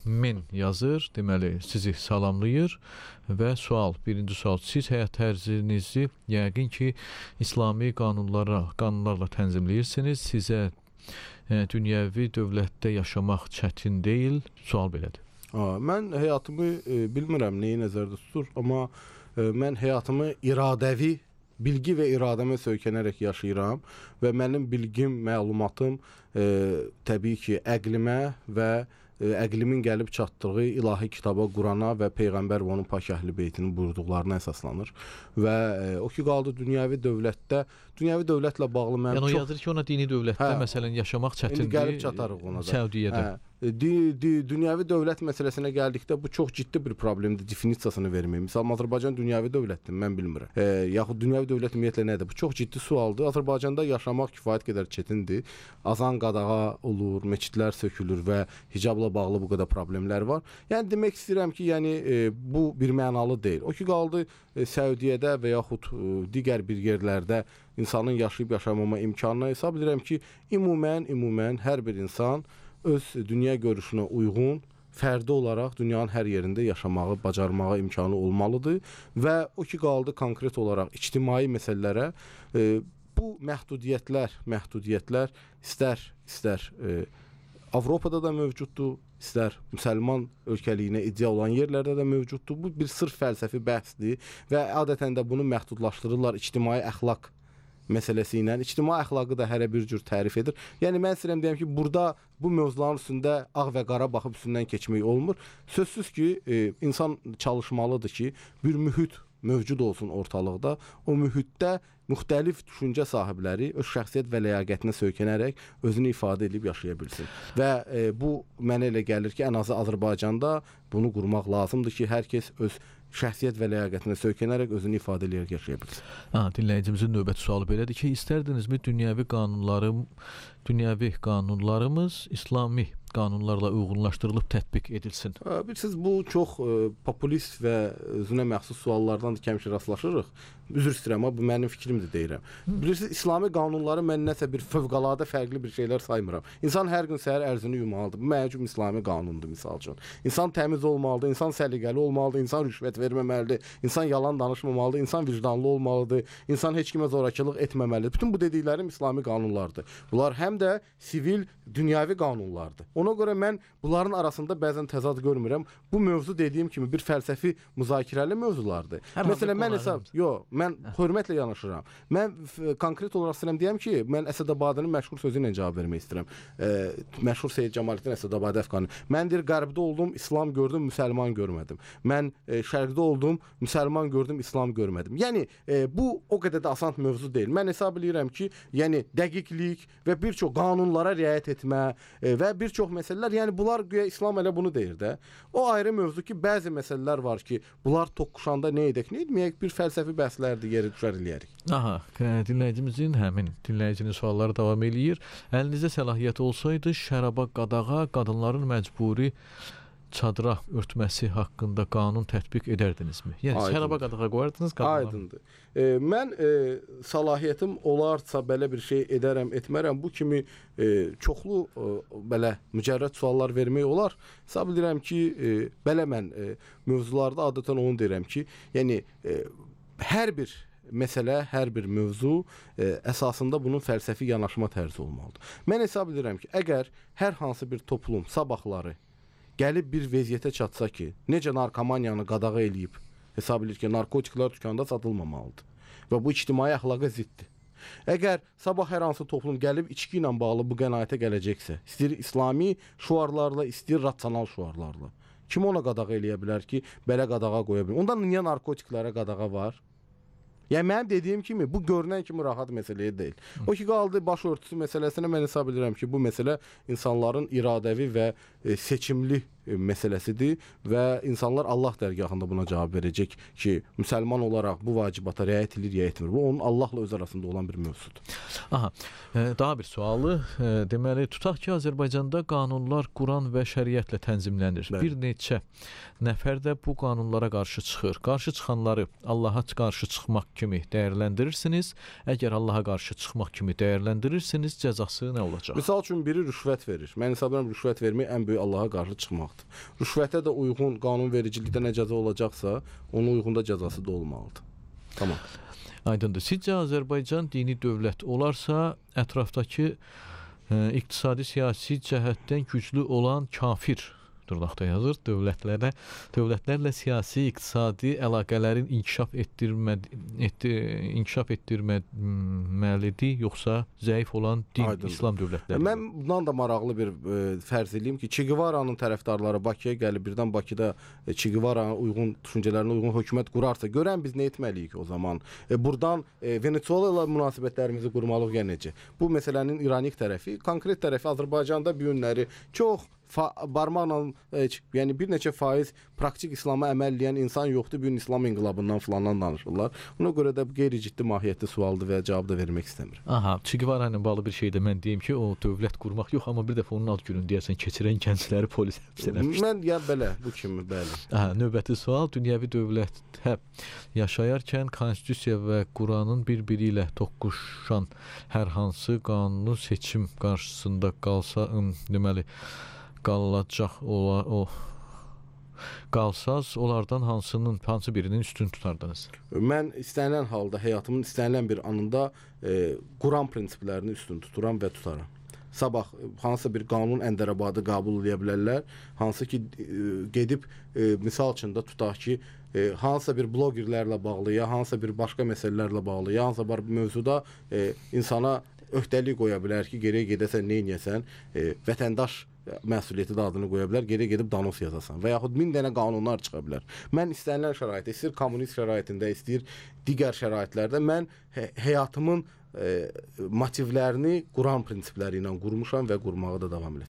min yazır, deməli sizi salamlayır və birinci sual, siz həyat tərzinizi yəqin ki, İslami qanunlarla tənzimləyirsiniz, sizə dünyəvi dövlətdə yaşamaq çətin deyil, sual belədir. Mən həyatımı bilmirəm neyi nəzərdə tutur, amma mən həyatımı iradəvi, bilgi və iradəmə söykənərək yaşayıram və mənim bilgim, məlumatım təbii ki, əqlimə və əqlimin gəlib çatdığı ilahi kitaba, Qurana və Peyğəmbər və onun pak əhli beytinin buyurduqlarına əsaslanır. Və o ki, qaldı dünyəvi dövlətdə, dünyəvi dövlətlə bağlı mənim yəni o yazır ki, ona dini dövlətdə məsələn yaşamaq çətindir. İndi gəlib çatarıq ona da. Səudiyyədə. Dünyəvi dövlət məsələsinə gəldikdə bu çox ciddi bir problemdir, definisiyasını verməyim. Məsələn, Azərbaycan dünyəvi dövlətdir, mən bilmirəm. Yaxud dünyəvi dövlət ümumiyyətlə nədir? Bu çox ciddi sualdır. Azərbaycanda yaşamaq kifayət qədər çətindir. Azan qadağa olur, məscidlər sökülür və hicabla bağlı bu qədər problemlər var. Yəni demək istəyirəm ki, bu bir mənalı deyil. O ki qaldı Səudiyyədə və yaxud digər bir yerlərdə insanın yaşayıb yaşamama imkanına hesab edirəm ki, ümumən hər bir insan öz dünya görüşünə uyğun, fərdi olaraq dünyanın hər yerində yaşamağı, bacarmağa imkanı olmalıdır və o ki qaldı konkret olaraq ictimai məsələlərə bu məhdudiyyətlər istər Avropada da mövcuddur, istər müsəlman ölkəliyinə iddia olan yerlərdə də mövcuddur. Bu bir sırf fəlsəfi bəhsdir və adətən də bunu məhdudlaşdırırlar ictimai əxlaq məsələsi ilə. İctimai əxlaqı da hərə bir cür tərif edir. Yəni mən istəyirəm deyəm ki, burada bu mövzuların üstündə ağ və qara baxıb üstündən keçmək olmur. Sözsüz ki, insan çalışmalıdır ki, bir mühit mövcud olsun ortalıqda. O mühitdə müxtəlif düşüncə sahibləri öz şəxsiyyət və ləyaqətinə söykənərək özünü ifadə edib yaşaya bilsin. Və bu mənə elə gəlir ki, ən azı Azərbaycanda bunu qurmaq lazımdır ki, hər kəs öz şəxsiyyət və ləyaqətinə söykənərək özünü ifadə edərək yaşaya bilsin. Dinləyicimizin növbəti sualı belədir ki, istərdinizmi dünyəvi qanunlarımız İslami qanunlarla uyğunlaşdırılıb tətbiq edilsin? Bilirsiniz, bu çox populist və özünə məxsus suallardan da həmişə rastlaşırıq. Üzr istəyirəm, bu mənim fikrimdir deyirəm. Bilirsiniz, İslami qanunları mən nəsə bir fövqəladə fərqli bir şeylər saymıram. İnsan hər gün səhər ərzini yumalıdır. Bu mənim üçün İslami qanundur, misal üçün. İnsan təmiz olmalıdır, insan səliqəli olmalıdır, insan rüşvət verməməlidir, insan yalan danışmamalıdır, insan vicdanlı olmalıdır, insan heç kimə zorakılıq etməməlidir. Bütün bu dediklərim İslami qanunlardır. Bunlar həm də sivil, dünyəvi qanunlardır. Ona görə mən bunların arasında bəzən təzad görmürəm. Bu mövzu dediyim kimi bir fəlsəfi müzakirəli mövzulardır. Məsələn, mən hörmətlə yanaşıram. Mən konkret olaraq istəyirəm deyəm ki, mən Əsədabadinin məşhur sözü ilə cavab vermək istəyirəm. Məşhur Seyyid Cəmaləddin Əsədabadi əfqanı. Mən deyir, qərbdə oldum, İslam gördüm, müsəlman görmədim. Mən şərqdə oldum, müsəlman gördüm, İslam görmədim. Yəni bu o qədər də asan mövzu deyil. Mən hesab edirəm ki, yəni dəqiqlik və bir çox qanunlara riayət etmə və bir çox məsələlər, yəni bunlar güya İslam elə bunu deyir də. O ayrı mövzu ki, bəzi məsələlər var ki, bunlar toqquşanda nə edək, nə etməyək, bir fəlsəfi bəhslərdir, yeri düşər eləyərik. Dinləyicinin sualları davam eləyir. Əlinizdə səlahiyyət olsaydı, şəraba qadağa, qadınların məcburi çadıra örtməsi haqqında qanun tətbiq edərdinizmi? Yəni şəraba qadağa qoyardınız qadınlar? Aydındır. Mən səlahiyyətim olarsa belə bir şey edərəm, etmərəm. Bu kimi çoxlu belə mücərrəd suallar vermək olar. Hesab edirəm ki, belə mən mövzularda adətən onu deyirəm ki, yəni hər bir məsələ, hər bir mövzu əsasında bunun fəlsəfi yanaşma tərzi olmalıdır. Mən hesab edirəm ki, əgər hər hansı bir toplum sabahları gəlib bir vəziyyətə çatsa ki, necə narkomaniyanı qadağa eləyib, hesab edir ki, narkotiklər dükanda satılmamalıdır və bu ictimai əxlaqa ziddir. Əgər sabah hər hansı toplum gəlib içki ilə bağlı bu qənaətə gələcəksə, istəyir İslami şüarlarla, istəyir rasional şüarlarla, kim ona qadağa eləyə bilər ki, belə qadağa qoya bilər? Ondan niyə narkotiklərə qadağa var? Yəni mənim dediyim kimi bu görünən kimi rahat məsələ deyil. O ki qaldı başörtüsü məsələsinə mən hesab edirəm ki, bu məsələ insanların iradəvi və seçimli məsələsidir və insanlar Allah dərgahında buna cavab verəcək ki, müsəlman olaraq bu vacibata riayət edir, ya etmir. Bu onun Allahla öz arasında olan bir mövzudur. Daha bir sualı, deməli, tutaq ki, Azərbaycanda qanunlar Quran və şəriətlə tənzimlənir. Bəli. Bir neçə nəfər də bu qanunlara qarşı çıxır. Qarşı çıxanları Allaha qarşı çıxmaq kimi dəyərləndirirsiniz. Əgər Allaha qarşı çıxmaq kimi dəyərləndirirsiniz, cəzası nə olacaq? Misal üçün biri rüşvət verir. Mən hesab edirəm rüşvət vermək ən böyük Allaha qarşı çıxmaqdır. olmalıdır. Rüşvətə də uyğun qanunvericilikdə nə cəza olacaqsa, onun uyğun da cəzası da olmalıdır. Tamam. Aydındır. Sizcə Azərbaycan dini dövlət olarsa, ətrafdakı iqtisadi siyasi cəhətdən güclü olan kafir dırnaqda yazır. Dövlətlərlə siyasi, iqtisadi əlaqələrin inkişaf etdirməlidir, yoxsa zəif olan din, Aydındır. İslam dövlətləri? Mən bundan da maraqlı bir fərz eləyim ki, Che Guevara'nın tərəfdarları Bakıya gəlib birdən Bakıda Che Guevara'nın uyğun düşüncələrinə uyğun hökumət qurarsa, görən biz nə etməliyik o zaman? Buradan Venezuela ilə münasibətlərimizi qurmalıyıq ya necə? Bu məsələnin ironik tərəfi, konkret tərəfi Azərbaycanda bu günləri çox barmaqla, yəni bir neçə faiz praktik İslama əməl edən insan yoxdur. Bu gün İslam inqilabından filandan danışırlar. Buna görə də qeyri-ciddi mahiyyətli sualdır və cavab da vermək istəmirəm. Aha, Che Guevara ilə bağlı bir şey də mən deyim ki, o dövlət qurmaq yox, amma bir dəfə onun ad gününü deyəsən keçirən gəncləri polis həbs eləmişdi. Mən ya belə bu kimi, bəli. Aha, növbəti sual, dünyəvi dövlətdə yaşayarkən konstitusiya və Quranın bir-biri ilə toqquşan hər hansı qanuni seçim qarşısında qalsa, deməli qalsaz, onlardan hansı birinin üstün tutardınız? Mən istənilən halda, həyatımın istənilən bir anında Quran prinsiplərini üstün tuturam və tutaram. Sabah hansısa bir qanun əndərəbadı qəbul edə bilərlər, hansı ki gedib misal üçün də tutaq ki, hansısa bir blogerlərlə bağlı ya hansısa bir başqa məsələlərlə bağlı ya hansısa bir mövzuda insana öhdəlik qoya bilər ki, geriyə gedəsən, nə edəsən, vətəndaş məsuliyyəti də adını qoya bilər, geriyə gedib danos yazasan və yaxud 1000 dənə qanunlar çıxa bilər. Mən istənilən şəraitdə, istəyir kommunist şəraitində, istəyir digər şəraitlərdə mən həyatımın motivlərini Quran prinsipləri ilə qurmuşam və qurmağa da davam edəcəm.